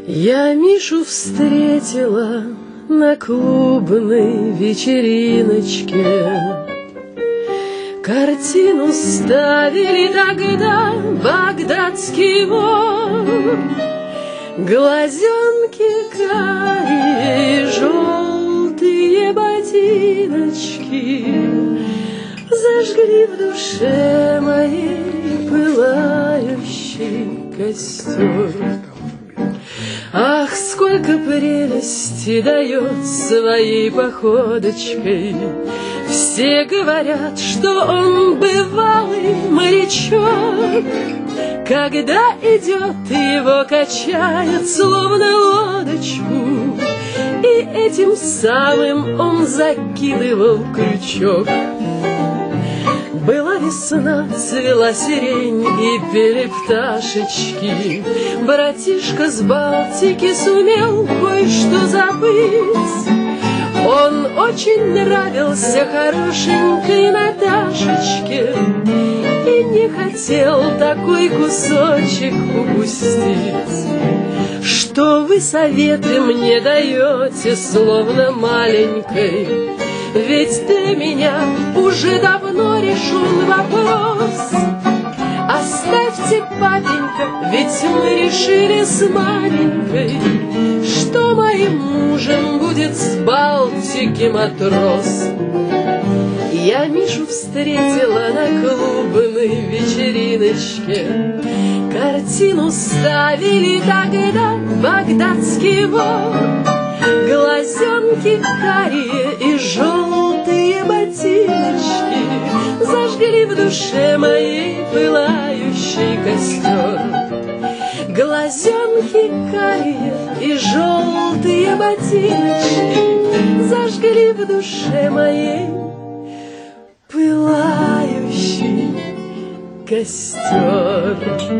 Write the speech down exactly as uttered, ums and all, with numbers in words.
Я Мишу встретила на клубной вечериночке. Картину ставили тогда багдадский вор. Глазенки карие и желтые ботиночки зажгли в душе моей пылающий костер. Ах, сколько прелести дает своей походочкой. Все говорят, что он бывалый морячок. Когда идет, его качает, словно лодочку, и этим самым он закидывал крючок. Была весна, цвела сирень и пели пташечки. Братишка с Балтики сумел кое-что забыть. Он очень нравился хорошенькой Наташечке и не хотел такой кусочек упустить. Что вы советы мне даете, словно маленькой? Ведь для меня уже давно решен вопрос. Оставьте, папенька, ведь мы решили с маменькой, что моим мужем будет с Балтики матрос. Я Мишу встретила на клубной вечериночке. Картину ставили тогда багдадский вор. Глазенки карие и желтые ботиночки зажгли в душе моей пылающий костер. Глазенки карие и желтые ботиночки зажгли в душе моей пылающий костер.